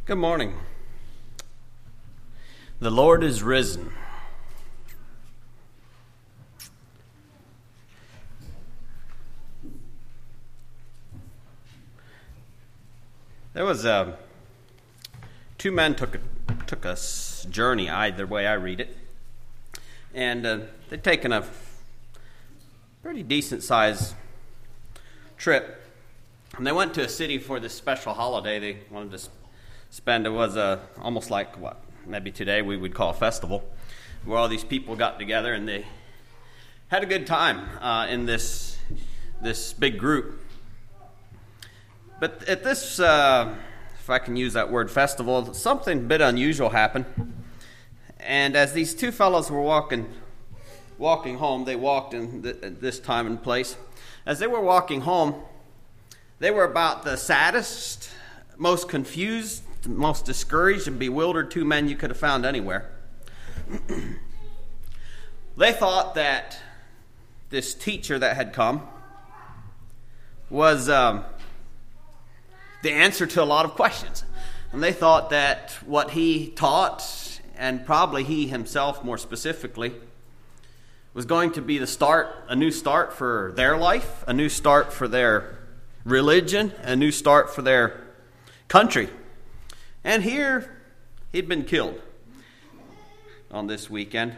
Good morning. The Lord is risen. There was two men took a journey, the way I read it, and they'd taken a pretty decent sized trip, and they went to a city for this special holiday they wanted to spend. It was almost like what maybe today we would call a festival, where all these people got together and they had a good time in this big group. But at this, if I can use that word, festival, something a bit unusual happened. And as these two fellows were walking home, they walked in this time and place. As they were walking home, they were about the saddest, most confused, most discouraged and bewildered two men you could have found anywhere. They thought that this teacher that had come was the answer to a lot of questions. And they thought that what he taught, and probably he himself more specifically, was going to be a new start for their life, a new start for their religion, a new start for their country. And here, he'd been killed on this weekend.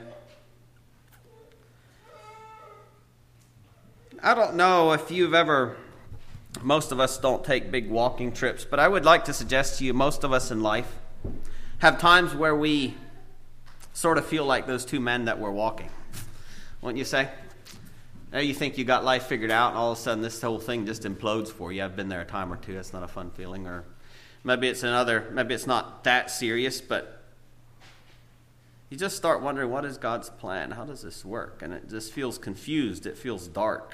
I don't know if you've ever, most of us don't take big walking trips, but I would like to suggest to you, most of us in life have times where we sort of feel like those two men that were walking. Wouldn't you say? Now you think you got life figured out, and all of a sudden this whole thing just implodes for you. I've been there a time or two. That's not a fun feeling. Or maybe it's not that serious, but you just start wondering, what is God's plan? How does this work? And it just feels confused. It feels dark.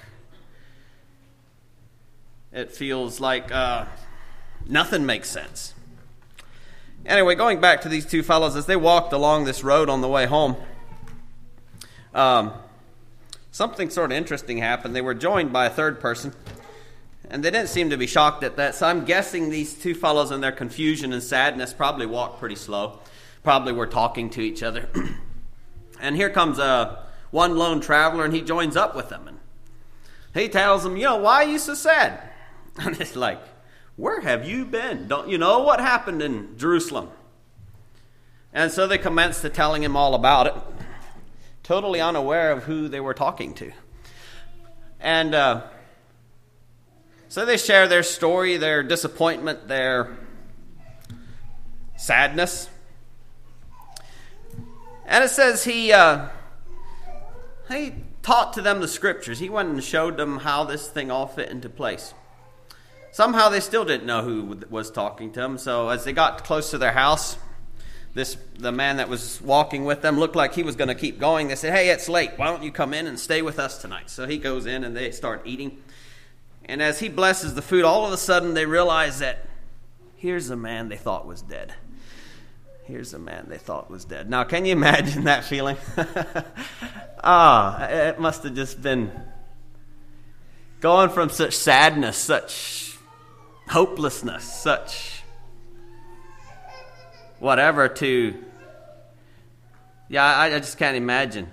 It feels like nothing makes sense. Anyway, going back to these two fellows, as they walked along this road on the way home, something sort of interesting happened. They were joined by a third person, and they didn't seem to be shocked at that. So I'm guessing these two fellows in their confusion and sadness probably walked pretty slow, probably were talking to each other. And here comes one lone traveler, and he joins up with them. And he tells them, why are you so sad? And it's like, where have you been? Don't you know what happened in Jerusalem? And so they commenced to telling him all about it, totally unaware of who they were talking to. And so they share their story, their disappointment, their sadness. And it says he taught to them the scriptures. He went and showed them how this thing all fit into place. Somehow they still didn't know who was talking to them. So as they got close to their house, the man that was walking with them looked like he was going to keep going. They said, hey, it's late. Why don't you come in and stay with us tonight? So he goes in and they start eating. And as he blesses the food, all of a sudden they realize that here's a man they thought was dead. Here's a man they thought was dead. Now, can you imagine that feeling? It must have just been going from such sadness, such hopelessness, such whatever to, I just can't imagine.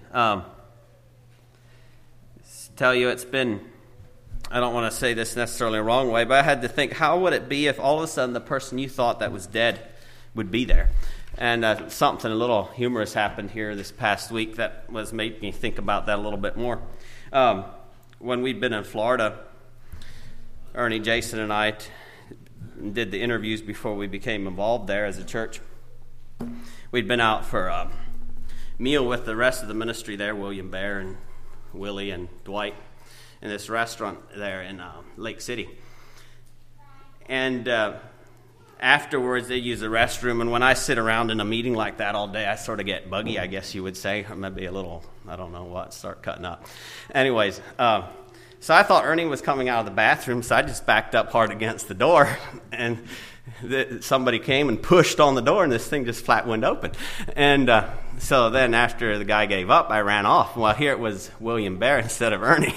Tell you, it's been, I don't want to say this necessarily the wrong way, but I had to think, how would it be if all of a sudden the person you thought that was dead would be there? And something a little humorous happened here this past week that made me think about that a little bit more. When we'd been in Florida, Ernie, Jason, and I did the interviews before we became involved there as a church. We'd been out for a meal with the rest of the ministry there, William Bear and Willie and Dwight, in this restaurant there in Lake City. And afterwards, they use the restroom, and when I sit around in a meeting like that all day, I sort of get buggy, I guess you would say, or maybe a little, I don't know what, start cutting up. Anyways, so I thought Ernie was coming out of the bathroom, so I just backed up hard against the door, and somebody came and pushed on the door, and this thing just flat went open. And so then after the guy gave up, I ran off. Well, here it was William Bear instead of Ernie.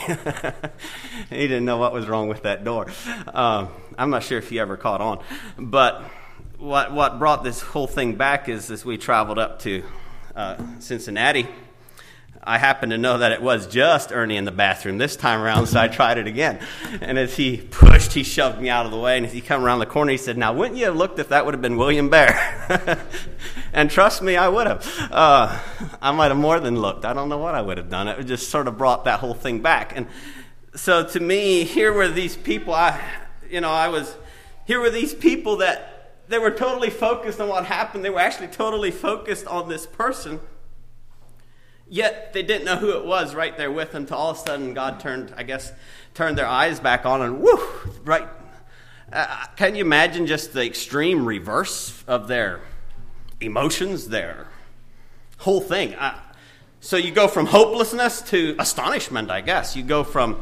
He didn't know what was wrong with that door. I'm not sure if he ever caught on. But what brought this whole thing back is as we traveled up to Cincinnati, I happened to know that it was just Ernie in the bathroom this time around, so I tried it again. And as he shoved me out of the way, and as he came around the corner, he said, "Now, wouldn't you have looked if that would have been William Bear?" And trust me, I would have. I might have more than looked. I don't know what I would have done. It just sort of brought that whole thing back. And so to me, here were these people, here were these people that they were totally focused on what happened. They were actually totally focused on this person. Yet they didn't know who it was right there with them until all of a sudden God turned their eyes back on and whoo, right. Can you imagine just the extreme reverse of their emotions, their whole thing? So you go from hopelessness to astonishment, I guess. You go from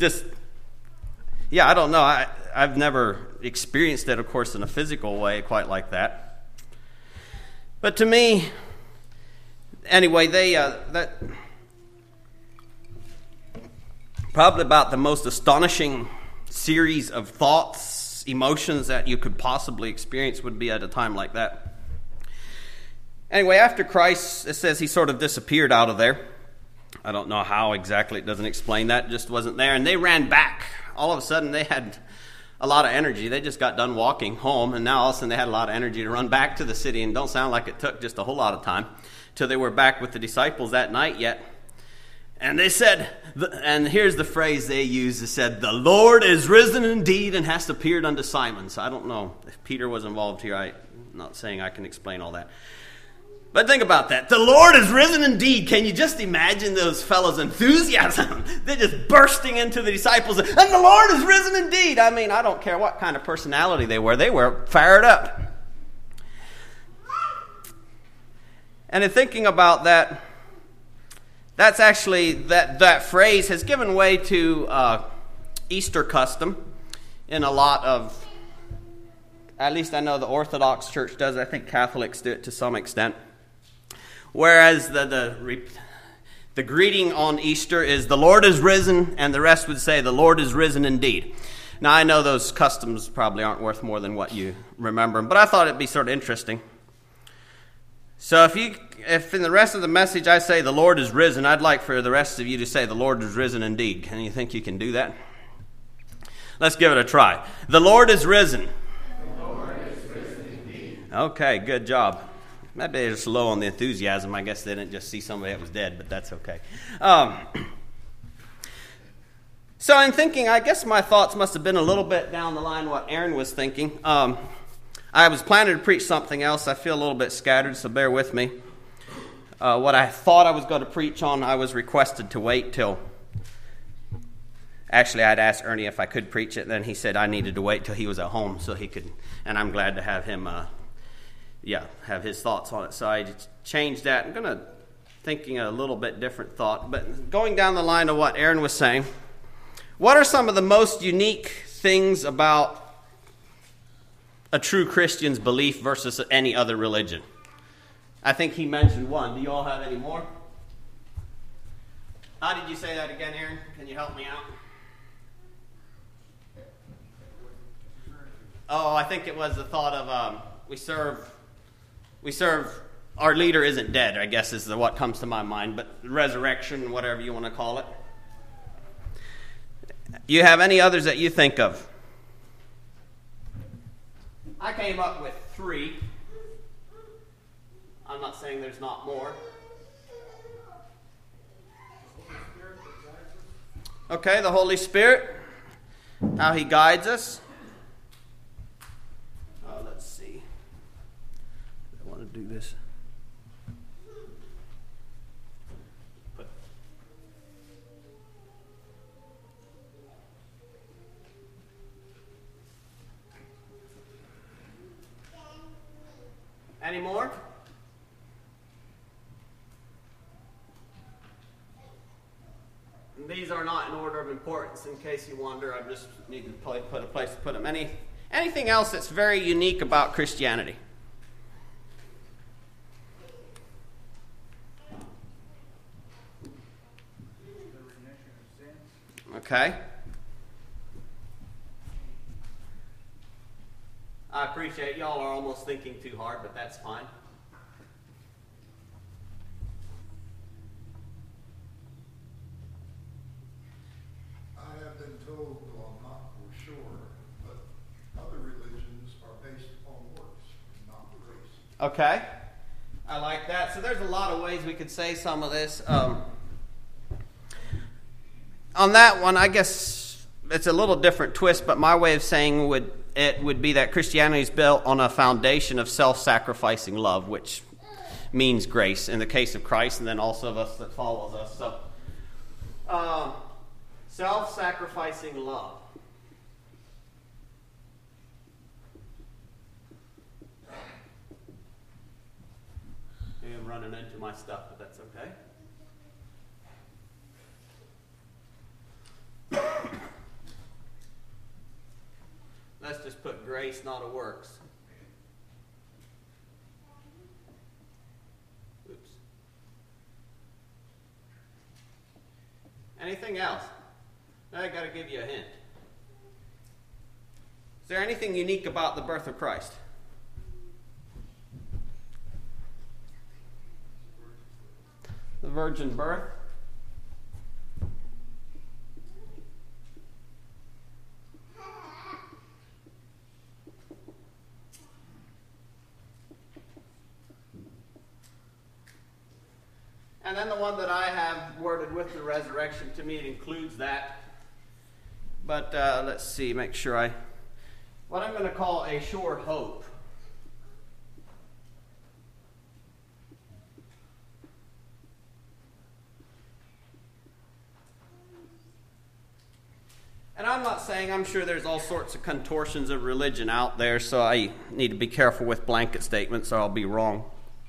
I don't know. I've never experienced it, of course, in a physical way quite like that. But to me, anyway, that probably about the most astonishing series of thoughts, emotions that you could possibly experience would be at a time like that. Anyway, after Christ, it says he sort of disappeared out of there. I don't know how exactly, it doesn't explain that, it just wasn't there. And they ran back. All of a sudden, they had a lot of energy. They just got done walking home, and now all of a sudden they had a lot of energy to run back to the city, and don't sound like it took just a whole lot of time till they were back with the disciples that night yet. And they said, and here's the phrase they used, it said, "The Lord is risen indeed and hath appeared unto Simon." So I don't know if Peter was involved here. I'm not saying I can explain all that. But think about that. The Lord is risen indeed. Can you just imagine those fellows' enthusiasm? They're just bursting into the disciples, and the Lord is risen indeed. I mean, I don't care what kind of personality they were fired up. And in thinking about that, that's actually, that phrase has given way to Easter custom in a lot of, at least I know the Orthodox Church does. I think Catholics do it to some extent. Whereas the greeting on Easter is, "The Lord is risen," and the rest would say, "The Lord is risen indeed." Now, I know those customs probably aren't worth more than what you remember, but I thought it'd be sort of interesting. So if in the rest of the message I say, "The Lord is risen," I'd like for the rest of you to say, "The Lord is risen indeed." Can you think you can do that? Let's give it a try. The Lord is risen. The Lord is risen indeed. Okay, good job. Maybe they're just low on the enthusiasm. I guess they didn't just see somebody that was dead, but that's okay. So in thinking, I guess my thoughts must have been a little bit down the line what Aaron was thinking. I was planning to preach something else. I feel a little bit scattered, so bear with me. What I thought I was going to preach on, I was requested to wait till... Actually, I'd asked Ernie if I could preach it, and then he said I needed to wait till he was at home so he could... And I'm glad to have him... have his thoughts on it. So I changed that. I'm thinking a little bit different thought. But going down the line of what Aaron was saying, what are some of the most unique things about a true Christian's belief versus any other religion? I think he mentioned one. Do you all have any more? How did you say that again, Aaron? Can you help me out? Oh, I think it was the thought of we serve, our leader isn't dead, I guess is what comes to my mind, but resurrection, whatever you want to call it. You have any others that you think of? I came up with 3. I'm not saying there's not more. Okay, the Holy Spirit, how he guides us. Let's see. I want to do this. Any more? These are not in order of importance, in case you wonder. I just need to put a place to put them. Anything else that's very unique about Christianity? Okay. I appreciate y'all are almost thinking too hard, but that's fine. I have been told, though I'm not for sure, but other religions are based upon works, not grace. Okay. I like that. So there's a lot of ways we could say some of this. On that one, I guess it's a little different twist, but my way of saying would be that Christianity is built on a foundation of self-sacrificing love, which means grace in the case of Christ, and then also of us that follows us. So, self-sacrificing love. Maybe I'm running into my stuff, but that's okay. Let's just put grace, not a works. Oops. Anything else? I got to give you a hint. Is there anything unique about the birth of Christ? The virgin birth? And then the one that I have worded with the resurrection, to me it includes that. But let's see, make sure what I'm going to call a sure hope. And I'm not saying, I'm sure there's all sorts of contortions of religion out there, so I need to be careful with blanket statements or I'll be wrong.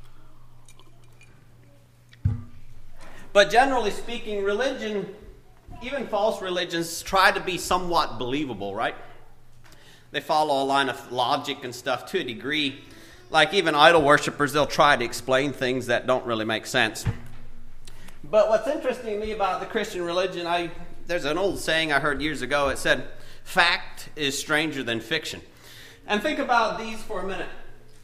But generally speaking, religion, even false religions, try to be somewhat believable, right? They follow a line of logic and stuff to a degree. Like even idol worshipers, they'll try to explain things that don't really make sense. But what's interesting to me about the Christian religion, there's an old saying I heard years ago. It said, fact is stranger than fiction. And think about these for a minute.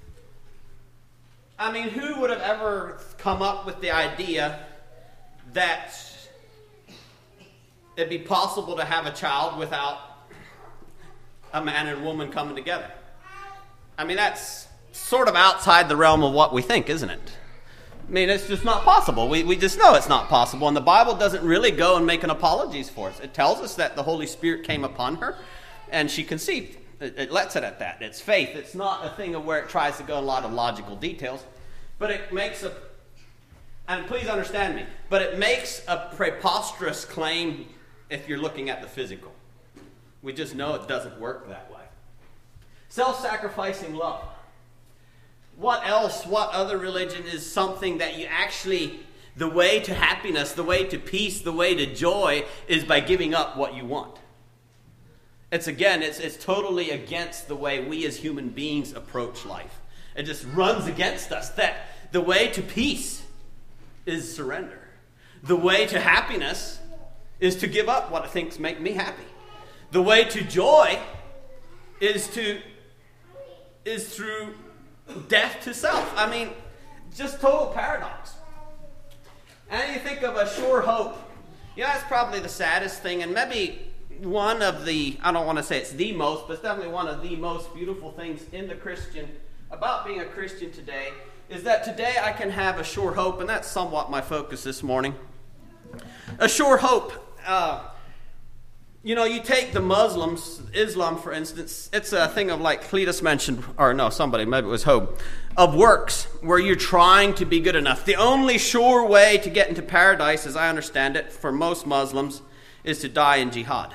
I mean, who would have ever come up with the idea that it'd be possible to have a child without a man and woman coming together? I mean, that's sort of outside the realm of what we think, isn't it? I mean, it's just not possible. We just know it's not possible. And the Bible doesn't really go and make an apologies for us. It tells us that the Holy Spirit came upon her and she conceived. It lets it at that. It's faith. It's not a thing of where it tries to go in a lot of logical details. But it makes and please understand me, but it makes a preposterous claim if you're looking at the physical. We just know it doesn't work that way. Self-sacrificing love. What else, what other religion is something that you actually, the way to happiness, the way to peace, the way to joy is by giving up what you want? It's totally against the way we as human beings approach life. It just runs against us. That the way to peace is surrender. The way to happiness is to give up what things make me happy. The way to joy is through death to self. I mean, just total paradox. And you think of a sure hope. That's probably the saddest thing, and maybe one of the, I don't want to say it's the most, but it's definitely one of the most beautiful things about being a Christian today, is that today I can have a sure hope, and that's somewhat my focus this morning. A sure hope. You take the Muslims, Islam for instance, it's a thing of like Cletus mentioned, or no, somebody, maybe it was Hope, of works, where you're trying to be good enough. The only sure way to get into paradise, as I understand it, for most Muslims, is to die in jihad.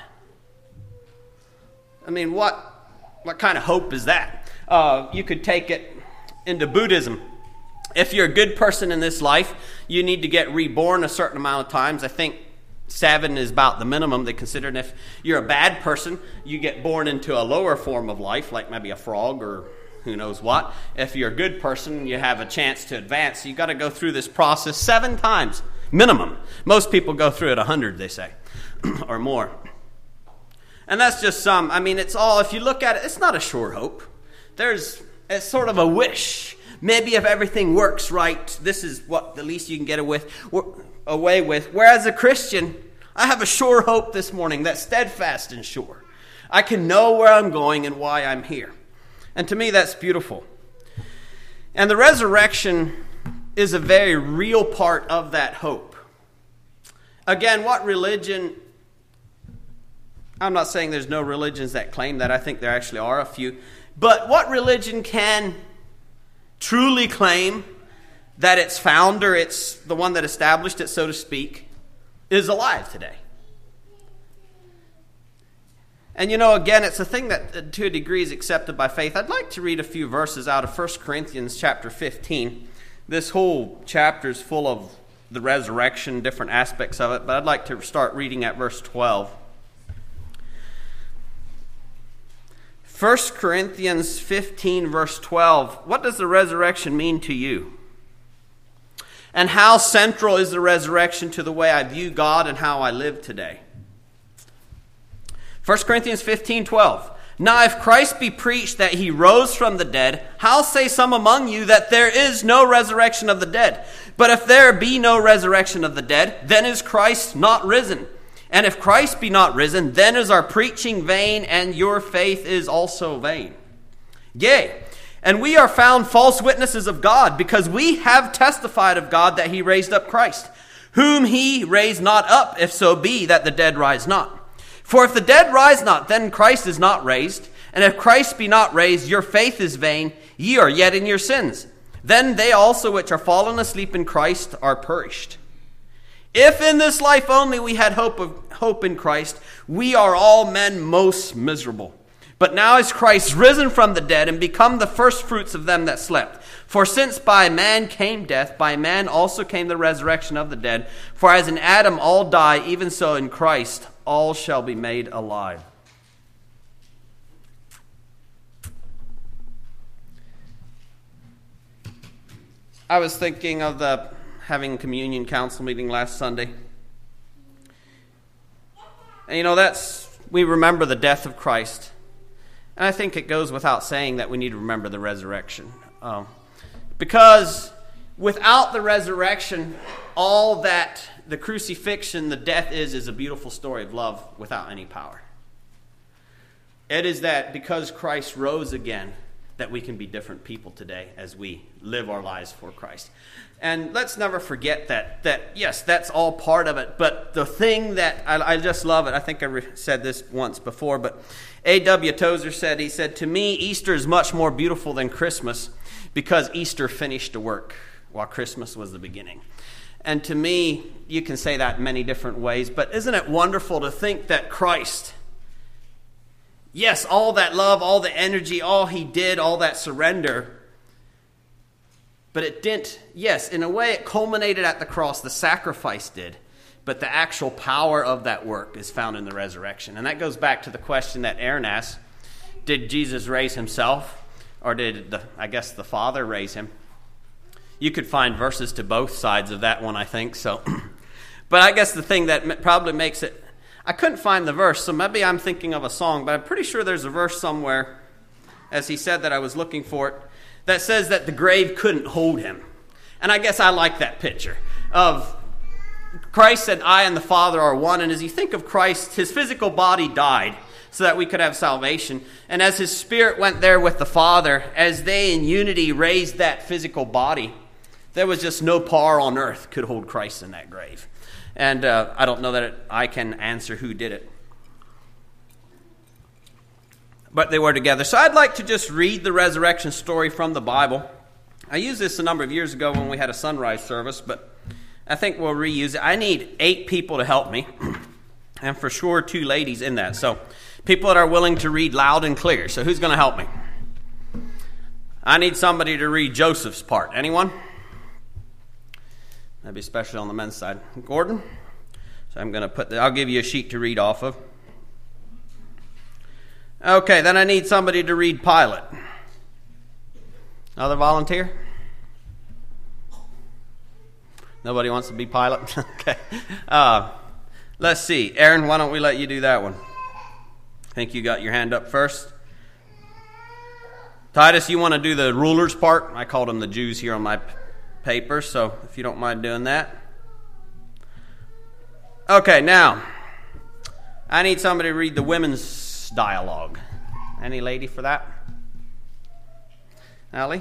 I mean, what kind of hope is that? You could take it into Buddhism. If you're a good person in this life, you need to get reborn a certain amount of times. I think 7 is about the minimum they consider. And if you're a bad person, you get born into a lower form of life, like maybe a frog or who knows what. If you're a good person, you have a chance to advance. You've got to go through this process 7 times, minimum. Most people go through it 100, they say, or more. And that's just some. I mean, it's all, if you look at it, it's not a sure hope. it's sort of a wish. Maybe if everything works right, this is what the least you can get away with. Whereas a Christian, I have a sure hope this morning that's steadfast and sure. I can know where I'm going and why I'm here. And to me, that's beautiful. And the resurrection is a very real part of that hope. Again, what religion... I'm not saying there's no religions that claim that. I think there actually are a few. But what religion can truly claim that its founder, it's the one that established it, so to speak, is alive today? And again, it's a thing that to a degree is accepted by faith. I'd like to read a few verses out of 1 Corinthians chapter 15. This whole chapter is full of the resurrection, different aspects of it, but I'd like to start reading at verse 12. 1 Corinthians 15, verse 12. What does the resurrection mean to you? And how central is the resurrection to the way I view God and how I live today? 1 Corinthians 15, 12. Now if Christ be preached that he rose from the dead, how say some among you that there is no resurrection of the dead? But if there be no resurrection of the dead, then is Christ not risen? And if Christ be not risen, then is our preaching vain, and your faith is also vain. Yea, and we are found false witnesses of God, because we have testified of God that he raised up Christ, whom he raised not up, if so be that the dead rise not. For if the dead rise not, then Christ is not raised. And if Christ be not raised, your faith is vain, ye are yet in your sins. Then they also which are fallen asleep in Christ are perished. If in this life only we had hope in Christ, we are all men most miserable. But now is Christ risen from the dead and become the firstfruits of them that slept. For since by man came death, by man also came the resurrection of the dead. For as in Adam all die, even so in Christ all shall be made alive. I was thinking of having communion council meeting last Sunday. And we remember the death of Christ. And I think it goes without saying that we need to remember the resurrection. Because without the resurrection, all that the crucifixion, the death is a beautiful story of love without any power. It is that because Christ rose again, that we can be different people today as we live our lives for Christ. And let's never forget that yes, that's all part of it. But the thing that I just love it, I think I said this once before, but A.W. Tozer said, he said, to me, Easter is much more beautiful than Christmas because Easter finished the work while Christmas was the beginning. And to me, you can say that in many different ways, but isn't it wonderful to think that Christ, yes, all that love, all the energy, all he did, all that surrender, but it didn't, yes, in a way it culminated at the cross, the sacrifice did, but the actual power of that work is found in the resurrection. And that goes back to the question that Aaron asked, did Jesus raise himself, or did the Father raise him? You could find verses to both sides of that one, I think, so. But I guess the thing that probably makes it, I couldn't find the verse, so maybe I'm thinking of a song, but I'm pretty sure there's a verse somewhere, as he said that I was looking for it, that says that the grave couldn't hold him. And I guess I like that picture of Christ said, I and the Father are one. And as you think of Christ, his physical body died so that we could have salvation. And as his spirit went there with the Father, as they in unity raised that physical body, there was just no power on earth could hold Christ in that grave. And I don't know that I can answer who did it. But they were together. So I'd like to just read the resurrection story from the Bible. I used this a number of years ago when we had a sunrise service, but I think we'll reuse it. I need 8 people to help me, and for sure 2 ladies in that. So people that are willing to read loud and clear. So who's going to help me? I need somebody to read Joseph's part. Anyone? Maybe especially on the men's side. Gordon? So I'm going to I'll give you a sheet to read off of. Okay, then I need somebody to read Pilate. Another volunteer? Nobody wants to be Pilate? Okay. Let's see. Aaron, why don't we let you do that one? I think you got your hand up first. Titus, you want to do the rulers part? I called them the Jews here on my paper, so if you don't mind doing that. Okay, now, I need somebody to read the women's dialogue. Any lady for that? Allie?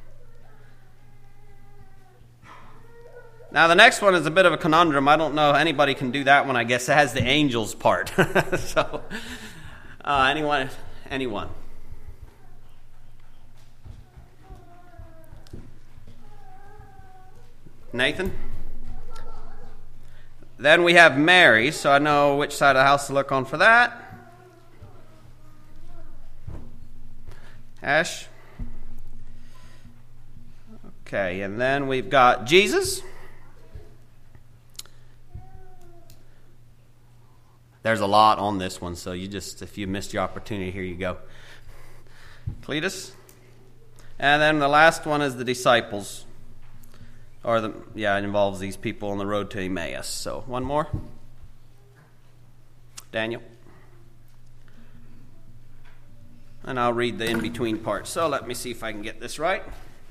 Now, the next one is a bit of a conundrum. I don't know if anybody can do that one. I guess it has the angels part. So, anyone? Nathan? Then we have Mary, so I know which side of the house to look on for that. Ash? Okay, and then we've got Jesus. There's a lot on this one, so if you missed your opportunity, here you go. Cletus. And then the last one is the disciples. It involves these people on the road to Emmaus. So, one more. Daniel. And I'll read the in-between part. So, let me see if I can get this right.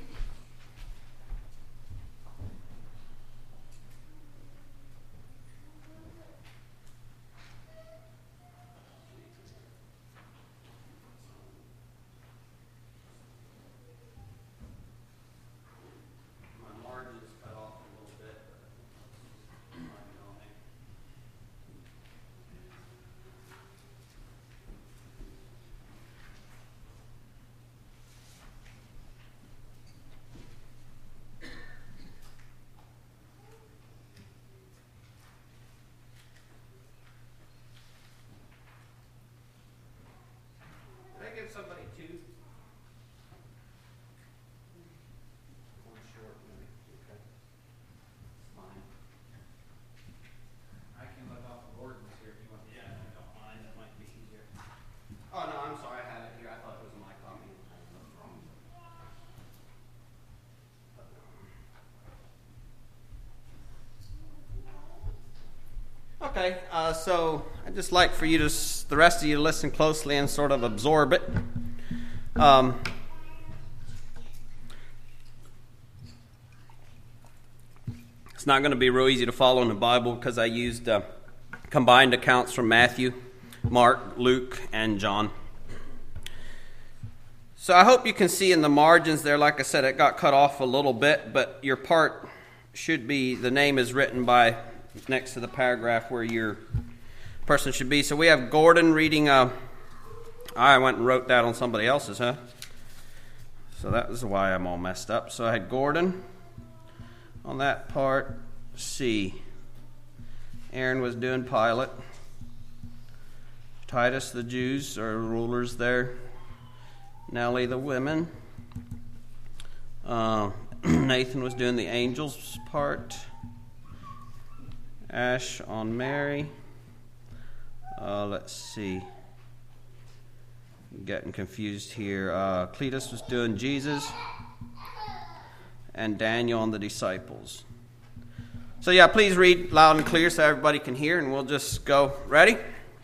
Somebody two. One short, maybe. Okay. Fine. I can look off the Gordon's here if you want. Yeah, if you don't mind, that might be easier. Oh no, I'm sorry, I had it here. I thought it was my copy. That's wrong. Okay, so I'd just like for you the rest of you to listen closely and sort of absorb it. It's not going to be real easy to follow in the Bible because I used combined accounts from Matthew, Mark, Luke, and John. So I hope you can see in the margins there, like I said, it got cut off a little bit, but your part should be, the name is written by next to the paragraph where your person should be. So we have Gordon reading, I went and wrote that on somebody else's, huh? So that was why I'm all messed up. So I had Gordon on that part. C. Aaron was doing Pilate. Titus, the Jews, or rulers there. Nellie, the women. Nathan was doing the angels part. Ash on Mary. Let's see. I'm getting confused here. Cletus was doing Jesus. And Daniel on the disciples. So yeah, please read loud and clear so everybody can hear, and we'll just go. Ready?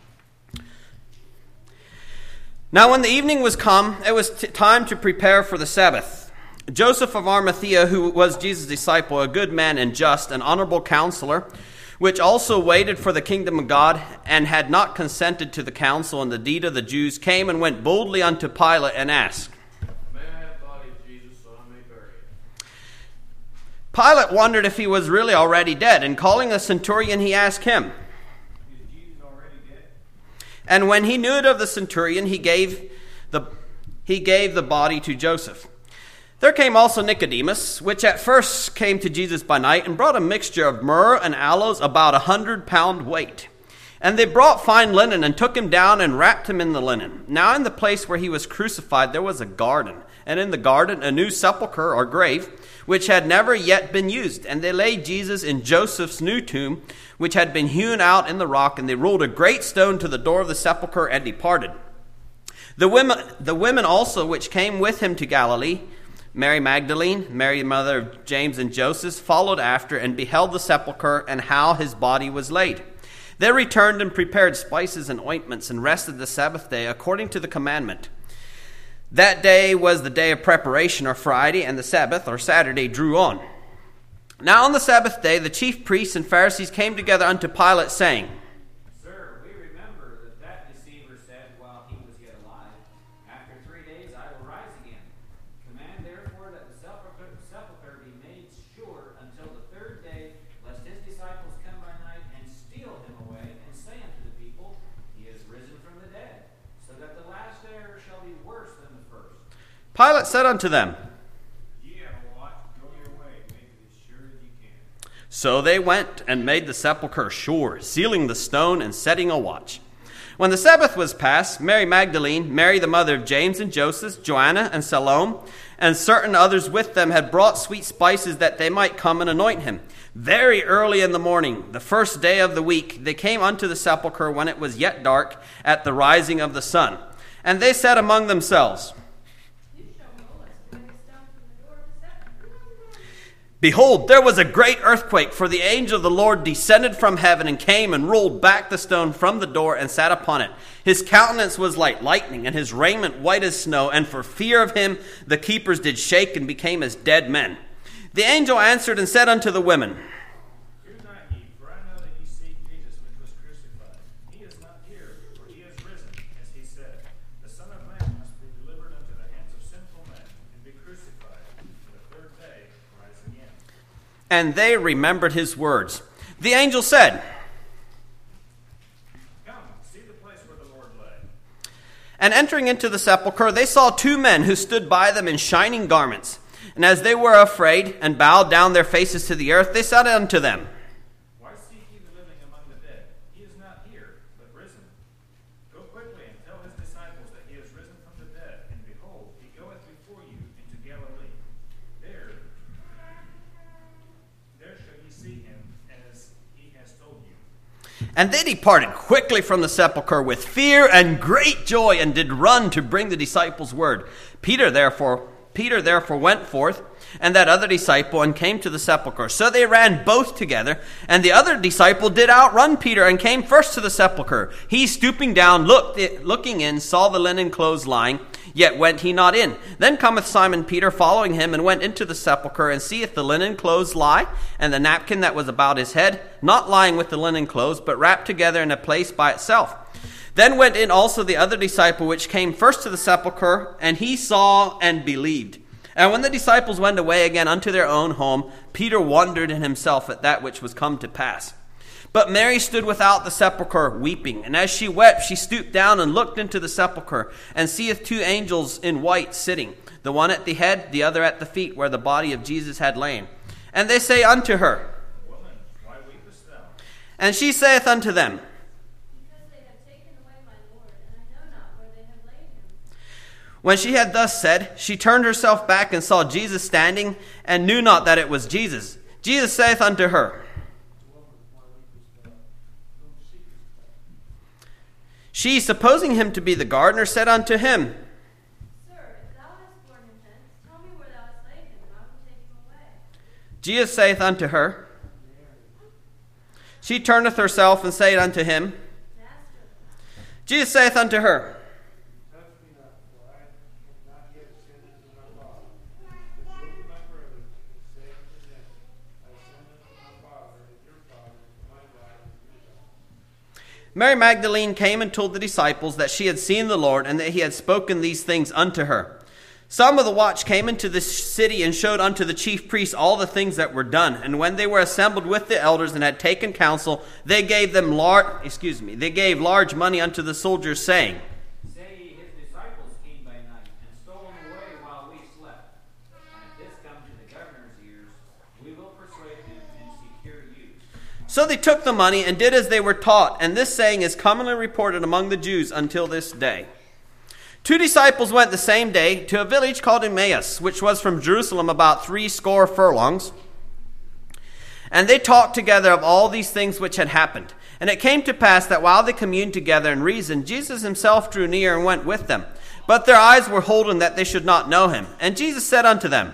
Now when the evening was come, it was time to prepare for the Sabbath. Joseph of Arimathea, who was Jesus' disciple, a good man and just, an honorable counselor, which also waited for the kingdom of God, and had not consented to the counsel and the deed of the Jews, came and went boldly unto Pilate and asked, May I have the body of Jesus so I may bury it? Pilate wondered if he was really already dead, and calling a centurion, he asked him. Is Jesus already dead? And when he knew it of the centurion, he gave the body to Joseph. There came also Nicodemus, which at first came to Jesus by night, and brought a mixture of myrrh and aloes, about 100 pound weight. And they brought fine linen, and took him down, and wrapped him in the linen. Now in the place where he was crucified there was a garden, and in the garden a new sepulchre or grave, which had never yet been used. And they laid Jesus in Joseph's new tomb, which had been hewn out in the rock, and they rolled a great stone to the door of the sepulchre, and departed. The women also which came with him to Galilee, Mary Magdalene, Mary the mother of James and Joseph, followed after, and beheld the sepulchre, and how his body was laid. They returned and prepared spices and ointments, and rested the Sabbath day according to the commandment. That day was the day of preparation, or Friday, and the Sabbath, or Saturday, drew on. Now on the Sabbath day, the chief priests and Pharisees came together unto Pilate, saying, Sir, we remember that deceiver said while he was yet alive, After 3 days I will rise again. Command therefore that the sepulchre be made sure until the 3rd day, lest his disciples come by night and steal him away, and say unto the people, He is risen from the dead, so that the last error shall be worse than the first. Pilate said unto them, Ye have a lot, go your way, make it as sure as you can. So they went and made the sepulchre sure, sealing the stone and setting a watch. When the Sabbath was past, Mary Magdalene, Mary the mother of James and Joseph, Joanna and Salome, and certain others with them had brought sweet spices that they might come and anoint him. Very early in the morning, the first day of the week, they came unto the sepulchre when it was yet dark, at the rising of the sun. And they said among themselves, Behold, there was a great earthquake, for the angel of the Lord descended from heaven and came and rolled back the stone from the door and sat upon it. His countenance was like lightning, and his raiment white as snow, and for fear of him the keepers did shake and became as dead men. The angel answered and said unto the women, Fear not ye, for I know that ye seek Jesus which was crucified. He is not here, for he is risen, as he said. The Son of Man must be delivered unto the hands of sinful men, and be crucified, and the 3rd day rise again. And they remembered his words. The angel said, Come, see the place where the Lord lay. And entering into the sepulchre, they saw 2 men who stood by them in shining garments. And as they were afraid and bowed down their faces to the earth, they said unto them, Why seek ye the living among the dead? He is not here, but risen. Go quickly and tell his disciples that he is risen from the dead, and behold, he goeth before you into Galilee. There shall ye see him, as he has told you. And they departed quickly from the sepulchre with fear and great joy, and did run to bring the disciples word. Peter therefore went forth, and that other disciple, and came to the sepulchre. So they ran both together, and the other disciple did outrun Peter, and came first to the sepulchre. He, stooping down, looking in, saw the linen clothes lying, yet went he not in. Then cometh Simon Peter following him, and went into the sepulchre, and seeth the linen clothes lie, and the napkin that was about his head, not lying with the linen clothes, but wrapped together in a place by itself. Then went in also the other disciple, which came first to the sepulchre, and he saw and believed. And when the disciples went away again unto their own home, Peter wondered in himself at that which was come to pass. But Mary stood without the sepulchre, weeping. And as she wept, she stooped down and looked into the sepulchre, and seeth 2 angels in white sitting, the one at the head, the other at the feet, where the body of Jesus had lain. And they say unto her, Woman, why weepest thou? And she saith unto them, When she had thus said, she turned herself back and saw Jesus standing, and knew not that it was Jesus. Jesus saith unto her, She, supposing him to be the gardener, said unto him, Sir, if thou hast borne him hence, tell me where thou hast laid him, and I will take him away. Jesus saith unto her, She turneth herself and saith unto him, Master. Jesus saith unto her, Mary Magdalene came and told the disciples that she had seen the Lord, and that he had spoken these things unto her. Some of the watch came into the city and showed unto the chief priests all the things that were done. And when they were assembled with the elders and had taken counsel, they gave large money unto the soldiers, saying, Say ye, his disciples came by night, and stole him away while we slept. And if this come to the governor's ears, we will persuade him and secure you. So they took the money and did as they were taught, and this saying is commonly reported among the Jews until this day. 2 disciples went the same day to a village called Emmaus, which was from Jerusalem about 60 furlongs. And they talked together of all these things which had happened. And it came to pass that while they communed together and reasoned, Jesus himself drew near and went with them. But their eyes were holden that they should not know him. And Jesus said unto them,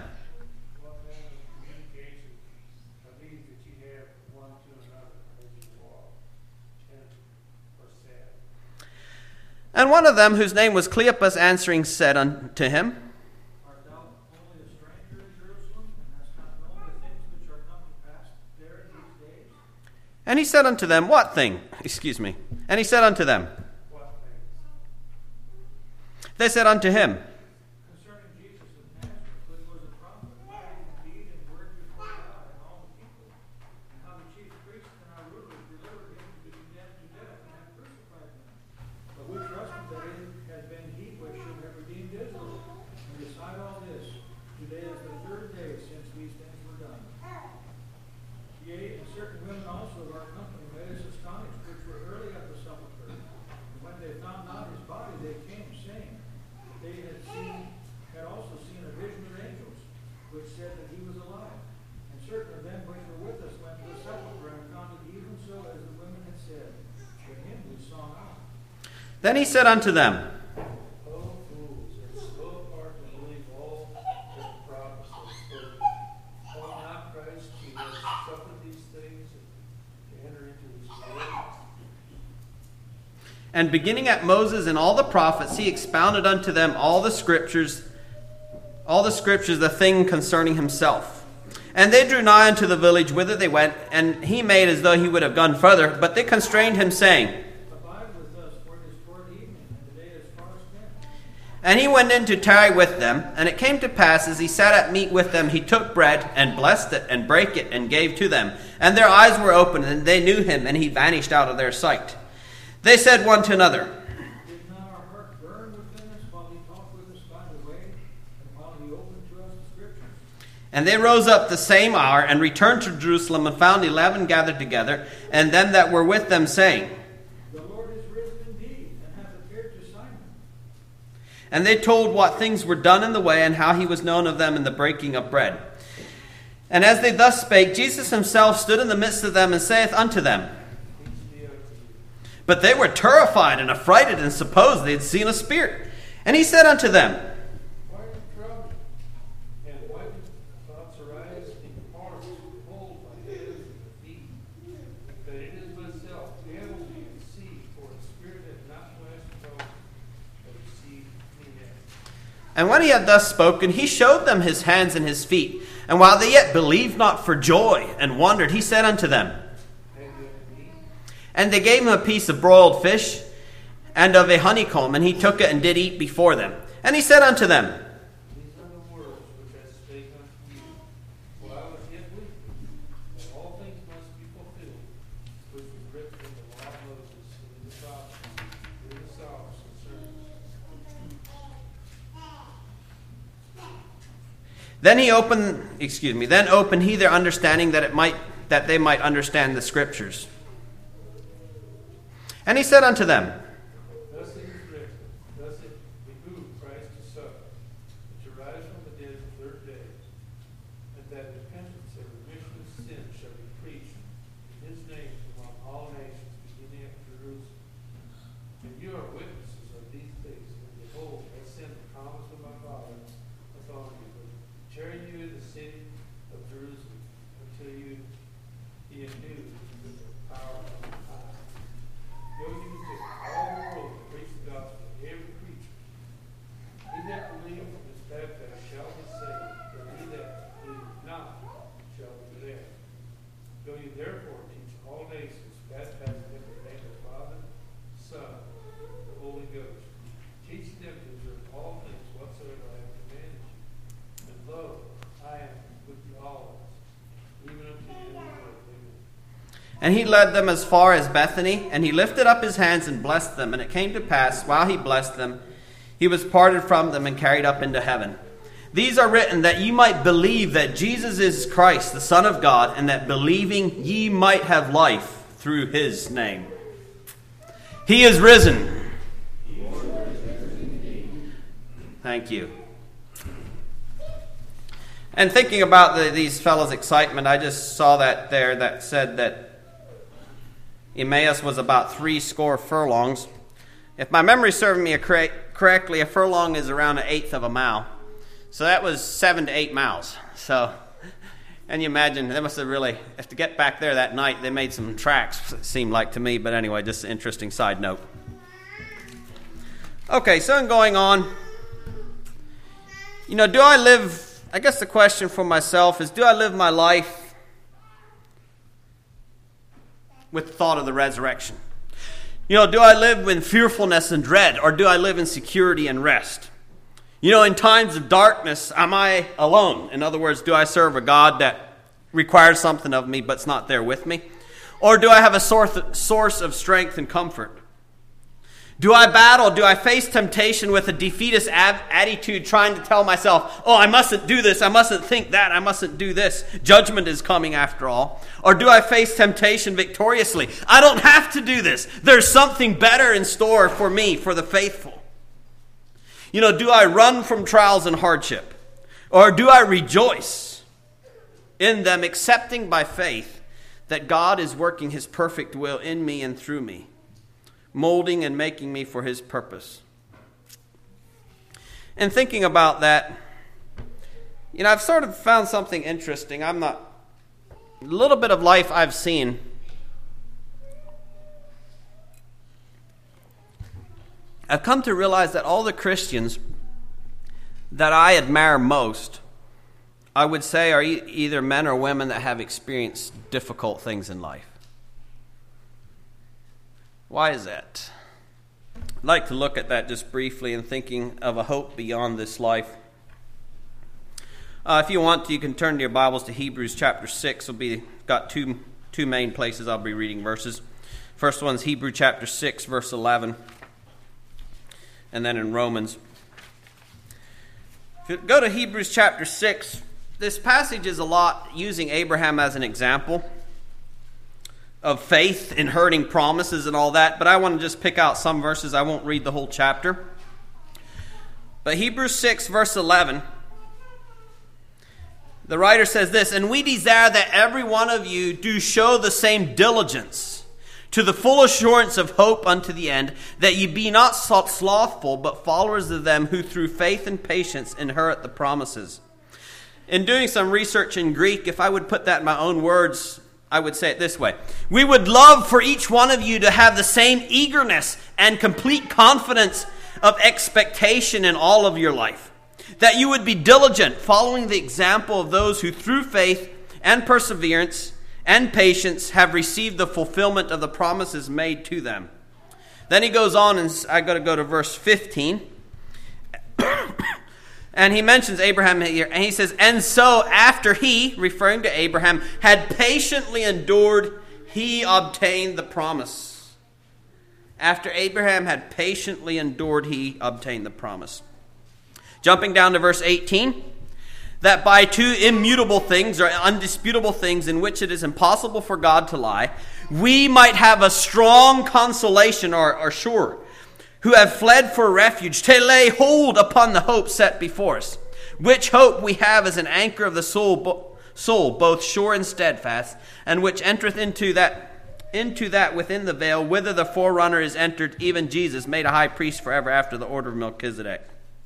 And one of them, whose name was Cleopas, answering said unto him, Art thou only a stranger in Jerusalem, and hast not known the things which are come to pass there in these days? and he said unto them, What thing? And he said unto them, What things? They said unto him, Concerning Jesus of Nazareth, which was a prophet, mighty in deed and word before God and all the people, and how the chief priests and our rulers delivered him to be condemned to death and have crucified him. But we trusted that it had been he which should have redeemed Israel. And beside all this, today is the third day since these things were done. Yea, and certain women also of our company made us astonished, which were early at the sepulchre. And when they found not his body, they came, saying that they had also seen a vision of angels, which said that he was alive. And certain of them which were with us went to the sepulchre and found it even so as the women had said. But him we saw not. Then he said unto them, O fools, and slow of heart to believe all that the prophets have spoken. Ought not Christ to have suffered these things and to enter into his glory? And beginning at Moses and all the prophets, he expounded unto them all the scriptures, the thing concerning himself. And they drew nigh unto the village whither they went, and he made as though he would have gone further, but they constrained him, saying, Abide with us, for it is toward evening, and the day is far spent. And he went in to tarry with them. And it came to pass, as he sat at meat with them, he took bread, and blessed it, and brake it, and gave to them. And their eyes were opened, and they knew him, and he vanished out of their sight. They said one to another, Did not our heart burn within us while he talked with us by the way, and while he opened to us the scriptures? And they rose up the same hour, and returned to Jerusalem, and found 11 gathered together, and them that were with them, saying, The Lord is risen indeed, and hath appeared to Simon. And they told what things were done in the way, and how he was known of them in the breaking of bread. And as they thus spake, Jesus himself stood in the midst of them, and saith unto them, Peace be unto you. But they were terrified and affrighted, and supposed they had seen a spirit. And he said unto them, Why are you troubled? And why do thoughts arise in your hearts? Behold, my hands and my feet, that it is myself. Handle me and see, for the Spirit hath not last alone, but received me yet. And when he had thus spoken, he showed them his hands and his feet. And while they yet believed not for joy and wondered, he said unto them, And you have meat? And they gave him a piece of broiled fish, and of a honeycomb, and he took it and did eat before them. And he said unto them, These are the words which I spake unto you, while I was yet with you, that all things must be fulfilled, which was written in the law of Moses, and in the prophets, and in the Psalms concerning me. Then opened he their understanding that they might understand the scriptures. And he said unto them, Thus it is written, thus it behooved Christ to suffer, and to rise from the dead the third day, and that repentance and remission of sins shall be preached in his name among all nations, beginning at Jerusalem. And you are witnesses of these things, and behold, I send the promise of my Father upon you, but tarry you in the city of Jerusalem until you be endued with the power of the high. Go you to all the world and preach the gospel to every creature. He that believeth and is baptized shall be saved, but he that believeth not shall be condemned. Go you therefore teach all nations, baptizing them in the name of the Father, Son, and the Holy Ghost, teaching them to observe all things whatsoever I have commanded you. And lo, I am with you always, even unto the end of the world. Amen. And he led them as far as Bethany, and he lifted up his hands and blessed them. And it came to pass, while he blessed them, he was parted from them and carried up into heaven. These are written that ye might believe that Jesus is Christ, the Son of God, and that believing ye might have life through his name. He is risen. Thank you. And thinking about these fellows' excitement, I just saw that there that said that Emmaus was about 60 furlongs. If my memory serves me correctly, a furlong is around 1/8 of a mile. So that was 7 to 8 miles. So, and you imagine, they must have really, if to get back there that night, they made some tracks, it seemed like to me. But anyway, just an interesting side note. Okay, so in going on, do I live, I guess the question for myself is, do I live my life with the thought of the resurrection? Do I live in fearfulness and dread, or do I live in security and rest? In times of darkness, am I alone? In other words, do I serve a God that requires something of me but's not there with me? Or do I have a source of strength and comfort? Do I face temptation with a defeatist attitude, trying to tell myself, oh, I mustn't do this, I mustn't think that, I mustn't do this. Judgment is coming after all. Or do I face temptation victoriously? I don't have to do this. There's something better in store for me, for the faithful. Do I run from trials and hardship? Or do I rejoice in them, accepting by faith that God is working his perfect will in me and through me, molding and making me for his purpose? And thinking about that, I've sort of found something interesting. A little bit of life I've seen. I've come to realize that all the Christians that I admire most, I would say, are either men or women that have experienced difficult things in life. Why is that? I'd like to look at that just briefly in thinking of a hope beyond this life. If you want to, you can turn to your Bibles to Hebrews chapter 6. Got two main places I'll be reading verses. First one's Hebrews chapter 6, verse 11. And then in Romans. If you go to Hebrews chapter 6, this passage is a lot using Abraham as an example of faith, inheriting promises and all that. But I want to just pick out some verses. I won't read the whole chapter. But Hebrews 6, verse 11, the writer says this, "And we desire that every one of you do show the same diligence to the full assurance of hope unto the end, that ye be not slothful, but followers of them who through faith and patience inherit the promises." In doing some research in Greek, if I would put that in my own words, I would say it this way. We would love for each one of you to have the same eagerness and complete confidence of expectation in all of your life. That you would be diligent, following the example of those who through faith and perseverance and patience have received the fulfillment of the promises made to them. Then he goes on, and I got to go to verse 15. And he mentions Abraham here, and he says, "And so after he," referring to Abraham, "had patiently endured, he obtained the promise." After Abraham had patiently endured, he obtained the promise. Jumping down to verse 18. "That by two immutable things, or undisputable things, in which it is impossible for God to lie, we might have a strong consolation," or sure, "who have fled for refuge, to lay hold upon the hope set before us, which hope we have as an anchor of the soul, both sure and steadfast, and which entereth into that within the veil, whither the forerunner is entered, even Jesus, made a high priest forever after the order of Melchizedek."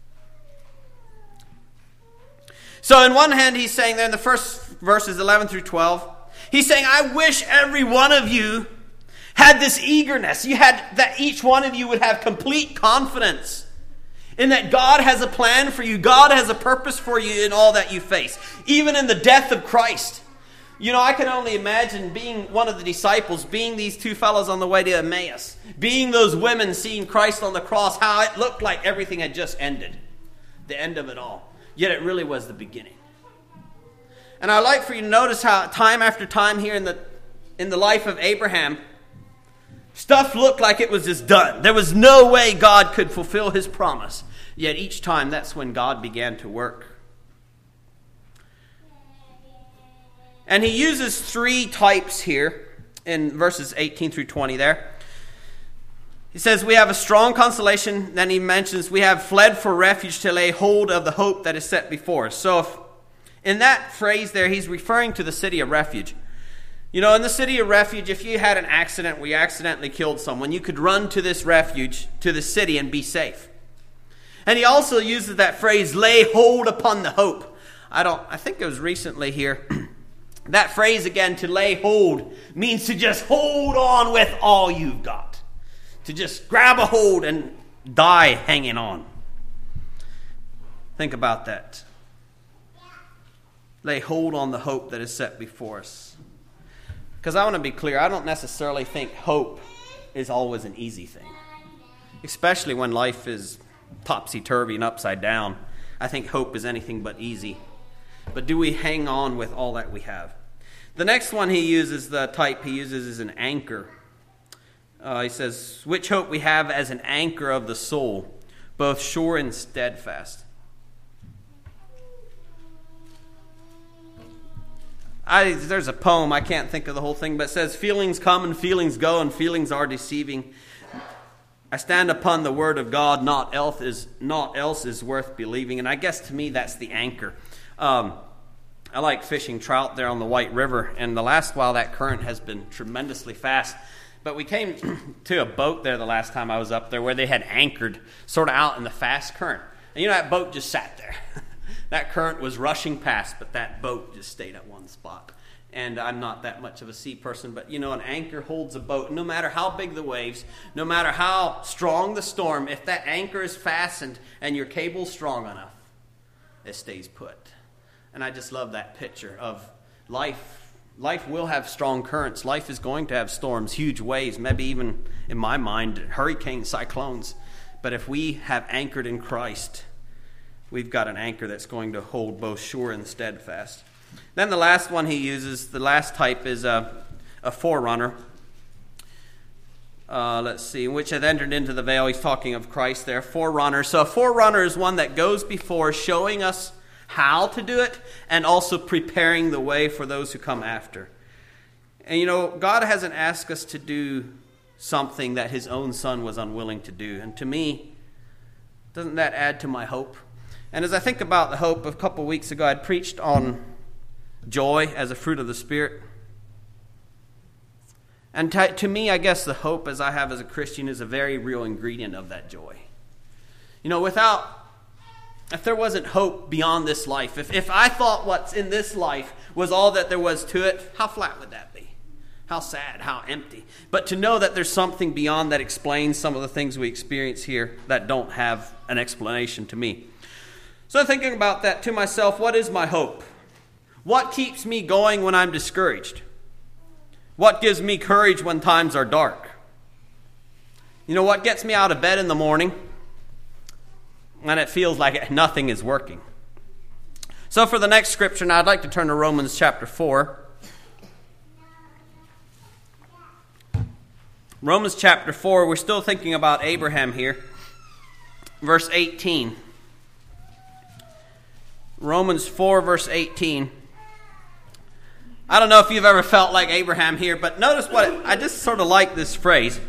So in one hand, he's saying there in the first verses 11 through 12, he's saying, I wish every one of you had this eagerness. That each one of you would have complete confidence in that God has a plan for you. God has a purpose for you in all that you face, even in the death of Christ. I can only imagine being one of the disciples, being these two fellows on the way to Emmaus, being those women seeing Christ on the cross, how it looked like everything had just ended, the end of it all. Yet it really was the beginning. And I'd like for you to notice how time after time here in the life of Abraham, stuff looked like it was just done. There was no way God could fulfill his promise. Yet each time, that's when God began to work. And he uses three types here in verses 18 through 20 there. He says we have a strong consolation. Then he mentions we have fled for refuge to lay hold of the hope that is set before us. So in that phrase there, he's referring to the city of refuge. In the city of refuge, if you had an accident where you accidentally killed someone, you could run to this refuge, to the city, and be safe. And he also uses that phrase, lay hold upon the hope. I think it was recently here. That phrase again, to lay hold, means to just hold on with all you've got. To just grab a hold and die hanging on. Think about that. Lay hold on the hope that is set before us. Because I want to be clear, I don't necessarily think hope is always an easy thing. Especially when life is topsy-turvy and upside down. I think hope is anything but easy. But do we hang on with all that we have? The next one he uses, the type he uses is an anchor. He says, which hope we have as an anchor of the soul, both sure and steadfast. There's a poem, I can't think of the whole thing, but it says, feelings come and feelings go, and feelings are deceiving. I stand upon the word of God, naught else is worth believing. And I guess to me that's the anchor. I like fishing trout there on the White River, and the last while that current has been tremendously fast. But we came to a boat there the last time I was up there where they had anchored sort of out in the fast current. And that boat just sat there. That current was rushing past, but that boat just stayed at one spot. And I'm not that much of a sea person, but an anchor holds a boat. No matter how big the waves, no matter how strong the storm, if that anchor is fastened and your cable's strong enough, it stays put. And I just love that picture of life. Life will have strong currents. Life is going to have storms, huge waves, maybe even, in my mind, hurricanes, cyclones. But if we have anchored in Christ, we've got an anchor that's going to hold both sure and steadfast. Then the last one he uses, the last type is a forerunner. Let's see, which had entered into the veil. He's talking of Christ there, forerunner. So a forerunner is one that goes before, showing us how to do it and also preparing the way for those who come after. And God hasn't asked us to do something that his own son was unwilling to do. And to me, doesn't that add to my hope? And as I think about the hope, a couple weeks ago, I'd preached on joy as a fruit of the Spirit. And to me, I guess the hope as I have as a Christian is a very real ingredient of that joy. If there wasn't hope beyond this life, if I thought what's in this life was all that there was to it, how flat would that be? How sad, how empty. But to know that there's something beyond that explains some of the things we experience here that don't have an explanation to me. So thinking about that to myself, what is my hope? What keeps me going when I'm discouraged? What gives me courage when times are dark? What gets me out of bed in the morning when it feels like nothing is working? So for the next scripture, now I'd like to turn to Romans chapter 4. Romans chapter 4, we're still thinking about Abraham here. Verse 18. Romans 4, verse 18. I don't know if you've ever felt like Abraham here, but notice I just sort of like this phrase.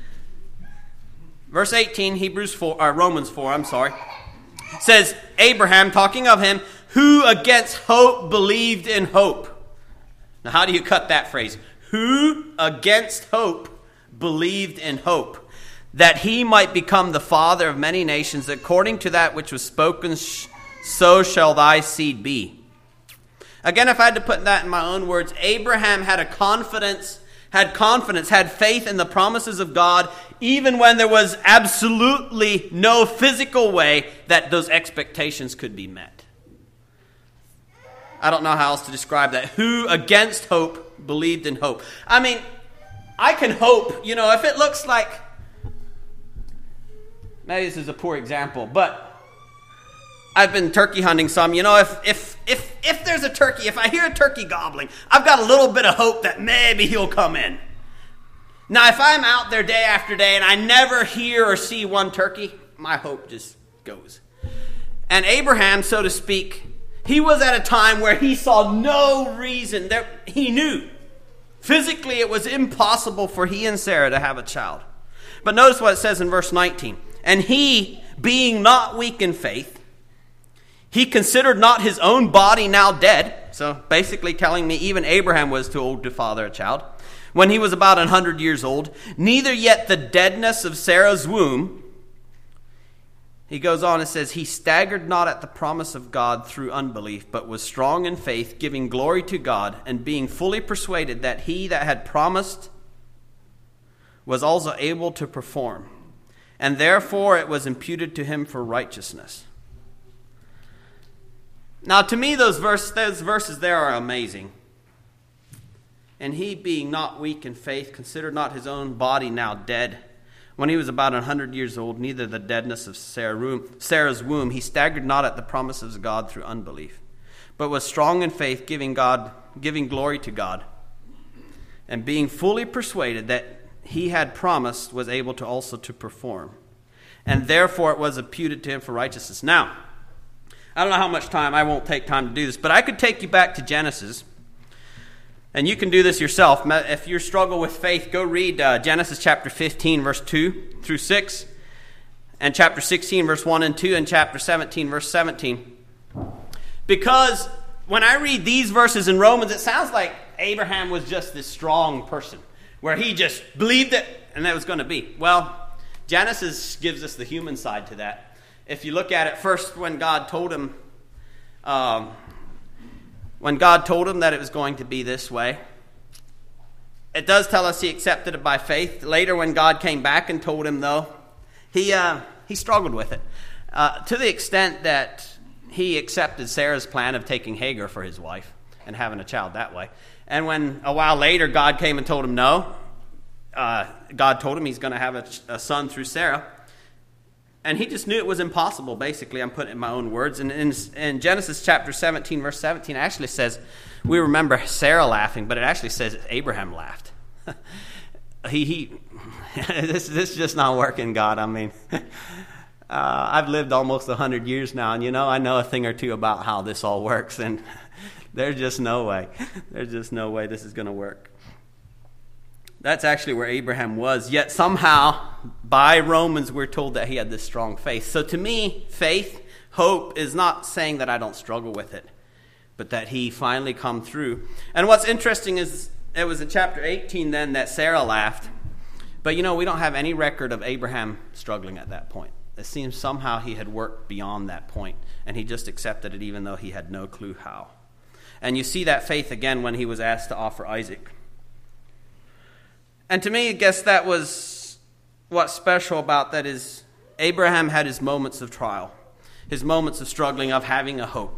Verse 18, Romans 4, says, Abraham, talking of him, who against hope believed in hope. Now, how do you cut that phrase? Who against hope believed in hope, that he might become the father of many nations, according to that which was spoken, so shall thy seed be. Again, if I had to put that in my own words, Abraham had confidence, had faith in the promises of God, even when there was absolutely no physical way that those expectations could be met. I don't know how else to describe that. Who against hope believed in hope. I mean, I can hope, if it looks like, maybe this is a poor example, but I've been turkey hunting some. If there's a turkey, if I hear a turkey gobbling, I've got a little bit of hope that maybe he'll come in. Now, if I'm out there day after day and I never hear or see one turkey, my hope just goes. And Abraham, so to speak, he was at a time where he saw no reason. He knew physically it was impossible for he and Sarah to have a child. But notice what it says in verse 19. And he, being not weak in faith, he considered not his own body now dead. So basically telling me even Abraham was too old to father a child. When he was about 100 years old. Neither yet the deadness of Sarah's womb. He goes on and says, he staggered not at the promise of God through unbelief, but was strong in faith, giving glory to God, and being fully persuaded that he that had promised was also able to perform. and therefore it was imputed to him for righteousness. Now, to me, those verses there are amazing. And he, being not weak in faith, considered not his own body now dead. When he was about 100 years old, neither the deadness of Sarah's womb, he staggered not at the promises of God through unbelief, but was strong in faith, giving glory to God, and being fully persuaded that he had promised, was able to also to perform. And therefore it was imputed to him for righteousness. Now, I don't know how much time, I won't take time to do this, but I could take you back to Genesis, and you can do this yourself. If you struggle with faith, go read Genesis chapter 15, verse 2 through 6, and chapter 16, verse 1 and 2, and chapter 17, verse 17. Because when I read these verses in Romans, it sounds like Abraham was just this strong person, where he just believed it, and that was going to be. Well, Genesis gives us the human side to that. If you look at it first, when God told him that it was going to be this way, it does tell us he accepted it by faith. Later, when God came back and told him, though, he struggled with it to the extent that he accepted Sarah's plan of taking Hagar for his wife and having a child that way. And when a while later God came and told him no, God told him he's going to have a son through Sarah. And he just knew it was impossible, basically. I'm putting it in my own words. And in Genesis chapter 17, verse 17, it actually says, we remember Sarah laughing, but it actually says Abraham laughed. This is just not working, God. I mean, I've lived almost 100 years now, and I know a thing or two about how this all works, and there's just no way. There's just no way this is going to work. That's actually where Abraham was. Yet somehow, by Romans, we're told that he had this strong faith. So to me, faith, hope, is not saying that I don't struggle with it, but that he finally come through. And what's interesting is it was in chapter 18 then that Sarah laughed. But we don't have any record of Abraham struggling at that point. It seems somehow he had worked beyond that point, and he just accepted it even though he had no clue how. And you see that faith again when he was asked to offer Isaac. And to me, I guess that was what's special about that is Abraham had his moments of trial, his moments of struggling, of having a hope.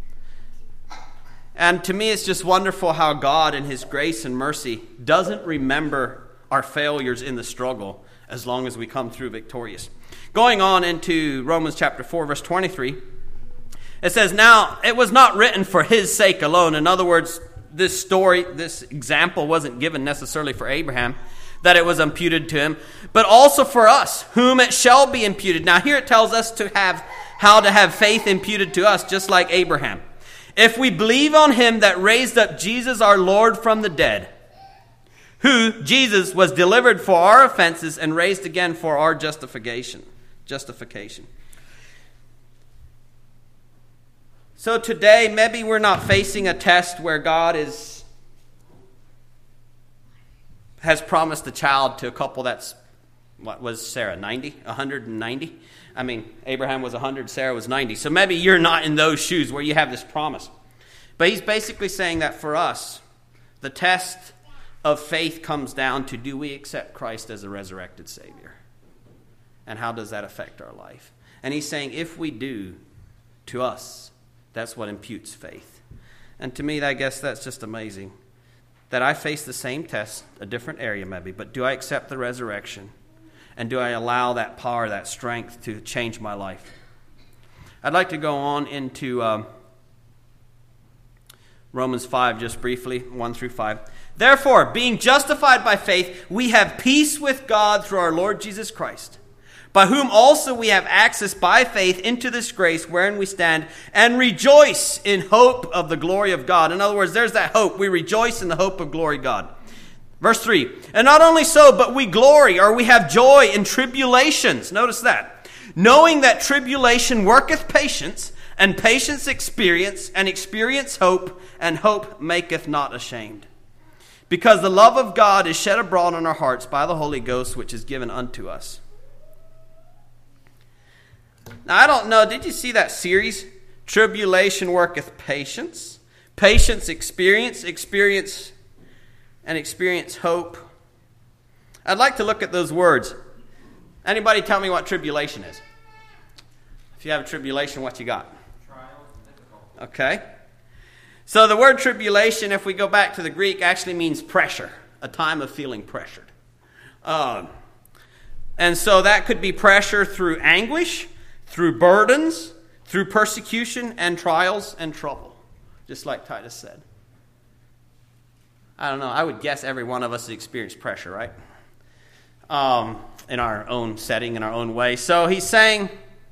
And to me, it's just wonderful how God in his grace and mercy doesn't remember our failures in the struggle as long as we come through victorious. Going on into Romans chapter 4, verse 23, it says, now it was not written for his sake alone. In other words, this story, this example wasn't given necessarily for Abraham, that it was imputed to him, but also for us, whom it shall be imputed. Now here it tells us how to have faith imputed to us, just like Abraham. If we believe on him that raised up Jesus our Lord from the dead, who, Jesus, was delivered for our offenses and raised again for our justification. So today, maybe we're not facing a test where God has promised a child to a couple that's, what was Sarah, 90? 190? I mean, Abraham was 100, Sarah was 90. So maybe you're not in those shoes where you have this promise. But he's basically saying that for us, the test of faith comes down to, do we accept Christ as a resurrected Savior? And how does that affect our life? And he's saying, if we do, to us, that's what imputes faith. And to me, I guess that's just amazing. That I face the same test, a different area maybe, but do I accept the resurrection? And do I allow that power, that strength to change my life? I'd like to go on into Romans 5 just briefly, 1 through 5. Therefore, being justified by faith, we have peace with God through our Lord Jesus Christ, by whom also we have access by faith into this grace wherein we stand, and rejoice in hope of the glory of God. In other words, there's that hope. We rejoice in the hope of glory of God. Verse 3, and not only so, but we glory, or we have joy in tribulations. Notice that. Knowing that tribulation worketh patience, and patience experience, and experience hope, and hope maketh not ashamed. Because the love of God is shed abroad in our hearts by the Holy Ghost, which is given unto us. Now, I don't know, did you see that series? Tribulation worketh patience. Patience experience and experience hope. I'd like to look at those words. Anybody tell me what tribulation is? If you have a tribulation, what you got? Trials and difficulties. Okay. So the word tribulation, if we go back to the Greek, actually means pressure, a time of feeling pressured. And so that could be pressure through anguish, through burdens, through persecution and trials and trouble, just like Titus said. I don't know, I would guess every one of us has experienced pressure, right? In our own setting, in our own way. So he's saying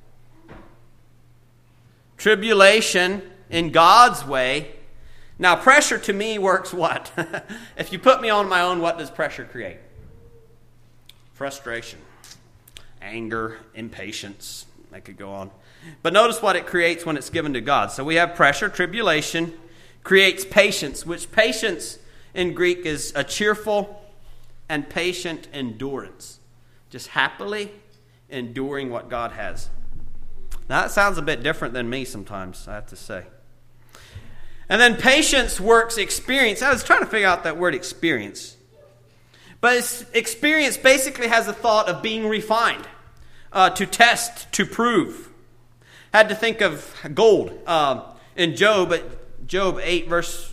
tribulation in God's way. Now, pressure to me works what? If you put me on my own, what does pressure create? Frustration, anger, impatience. I could go on. But notice what it creates when it's given to God. So we have pressure. Tribulation creates patience, which patience in Greek is a cheerful and patient endurance. Just happily enduring what God has. Now that sounds a bit different than me sometimes, I have to say. And then patience works experience. I was trying to figure out that word experience. But experience basically has the thought of being refined, to test, to prove. Had to think of gold in Job 23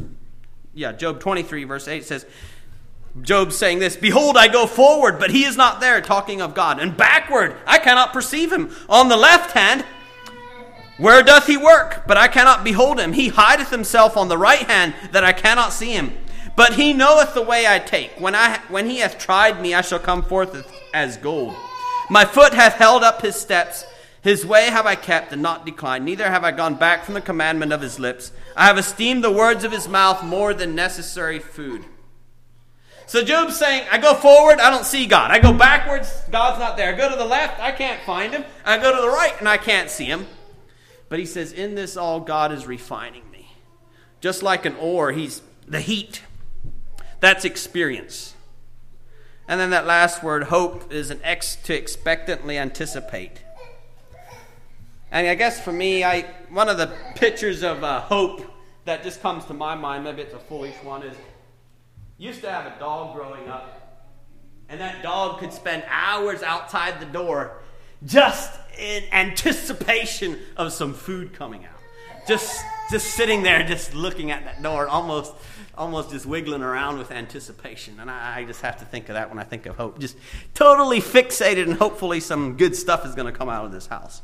verse 8 says, Job saying this, "Behold, I go forward, but he is not there," talking of God. "And backward, I cannot perceive him. On the left hand, where doth he work? But I cannot behold him. He hideth himself on the right hand, that I cannot see him. But he knoweth the way I take. When he hath tried me, I shall come forth as gold. My foot hath held up his steps. His way have I kept and not declined. Neither have I gone back from the commandment of his lips. I have esteemed the words of his mouth more than necessary food." So Job's saying, I go forward, I don't see God. I go backwards, God's not there. I go to the left, I can't find him. I go to the right, and I can't see him. But he says, in this all, God is refining me. Just like an ore, he's the heat. That's experience. And then that last word, hope, is an to expectantly anticipate. And I guess for me, one of the pictures of hope that just comes to my mind, maybe it's a foolish one, is used to have a dog growing up, and that dog could spend hours outside the door just in anticipation of some food coming out. Just sitting there, just looking at that door, almost just wiggling around with anticipation. And I just have to think of that when I think of hope. Just totally fixated, and hopefully some good stuff is going to come out of this house.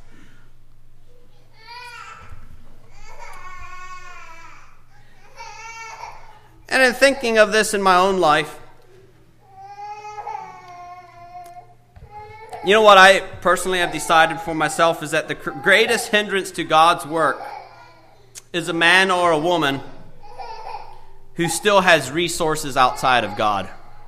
And in thinking of this in my own life, you know what I personally have decided for myself is that the greatest hindrance to God's work is a man or a woman who still has resources outside of God.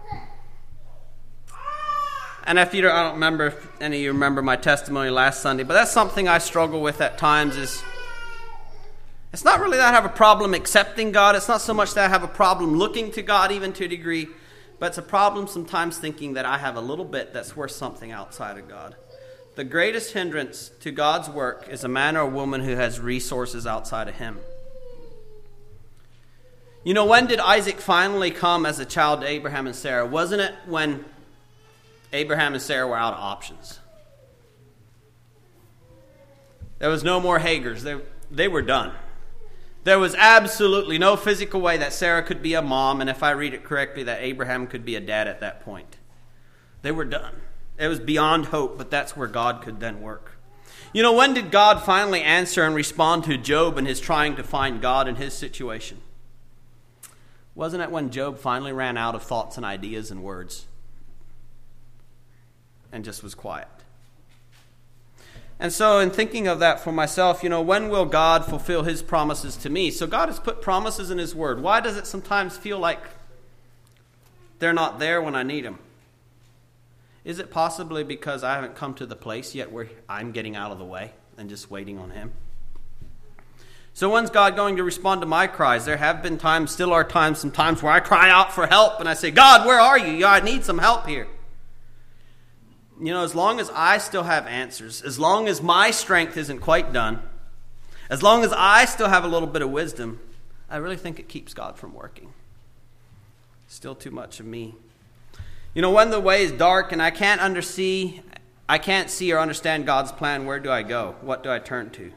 And if you don't, I don't remember if any of you remember my testimony last Sunday, but that's something I struggle with at times. Is it's not really that I have a problem accepting God. It's not so much that I have a problem looking to God even to a degree, but it's a problem sometimes thinking that I have a little bit that's worth something outside of God. The greatest hindrance to God's work is a man or a woman who has resources outside of him. You know, when did Isaac finally come as a child to Abraham and Sarah? Wasn't it when Abraham and Sarah were out of options? There was no more Hagars. They were done. There was absolutely no physical way that Sarah could be a mom, and if I read it correctly, that Abraham could be a dad at that point. They were done. It was beyond hope, but that's where God could then work. You know, when did God finally answer and respond to Job and his trying to find God in his situation? Wasn't it when Job finally ran out of thoughts and ideas and words and just was quiet? And so in thinking of that for myself, you know, when will God fulfill his promises to me? So God has put promises in his word. Why does it sometimes feel like they're not there when I need them? Is it possibly because I haven't come to the place yet where I'm getting out of the way and just waiting on him? So when's God going to respond to my cries? There have been times, still are times, sometimes where I cry out for help and I say, God, where are you? I need some help here. You know, as long as I still have answers, as long as my strength isn't quite done, as long as I still have a little bit of wisdom, I really think it keeps God from working. Still too much of me. You know, when the way is dark and I can't I can't see or understand God's plan, where do I go? What do I turn to?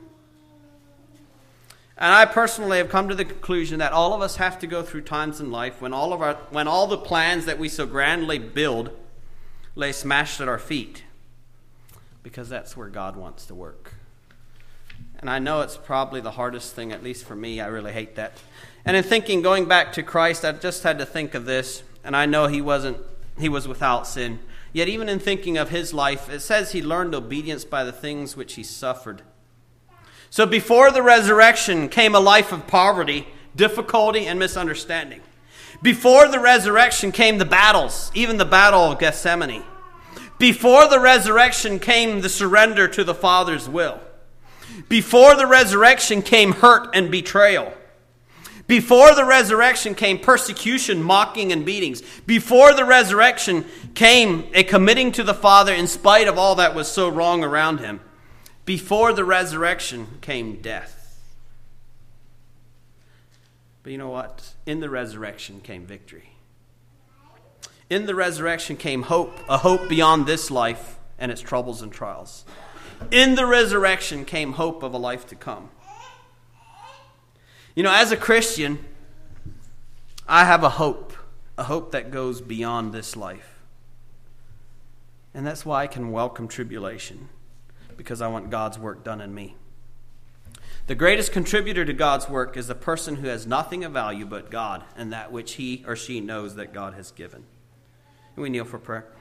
And I personally have come to the conclusion that all of us have to go through times in life when all the plans that we so grandly build lay smashed at our feet, because that's where God wants to work. And I know it's probably the hardest thing, at least for me. I really hate that. And in thinking, going back to Christ, I just had to think of this. And I know he was without sin. Yet even in thinking of his life, it says he learned obedience by the things which he suffered. So before the resurrection came a life of poverty, difficulty, and misunderstanding. Before the resurrection came the battles, even the battle of Gethsemane. Before the resurrection came the surrender to the Father's will. Before the resurrection came hurt and betrayal. Before the resurrection came persecution, mocking, and beatings. Before the resurrection came a committing to the Father in spite of all that was so wrong around him. Before the resurrection came death. But you know what? In the resurrection came victory. In the resurrection came hope, a hope beyond this life and its troubles and trials. In the resurrection came hope of a life to come. You know, as a Christian, I have a hope that goes beyond this life. And that's why I can welcome tribulation, because I want God's work done in me. The greatest contributor to God's work is the person who has nothing of value but God and that which he or she knows that God has given. And we kneel for prayer.